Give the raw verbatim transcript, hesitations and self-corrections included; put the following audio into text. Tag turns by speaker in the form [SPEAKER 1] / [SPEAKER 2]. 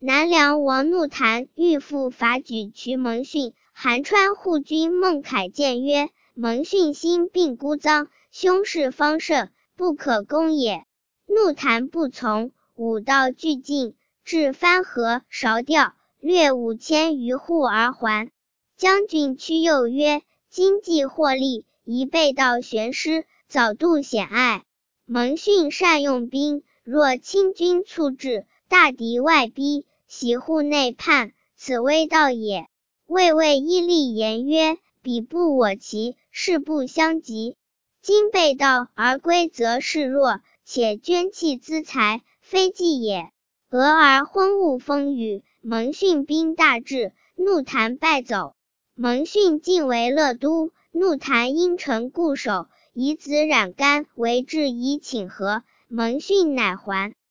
[SPEAKER 1] 南梁王怒谈欲复伐举渠蒙逊，韩川护军孟凯谏曰：蒙逊心病孤臧，凶势方盛，不可攻也。怒谈不从，武道俱尽，至番河韶调，掠五千余户而还。将军屈右曰：今既获利，宜背道悬师，早渡险隘。蒙逊善用兵，若清军猝至，大敌外逼，袭户内叛，此危道也。魏魏依立言曰：彼不我其，势不相及。今背道而归，则势弱，且捐弃资财，非计也。俄而昏雾风雨，蒙逊兵大至，怒谈败走。蒙逊进为乐都，怒谈因城固守，以子冉干为质以请和，蒙逊乃还。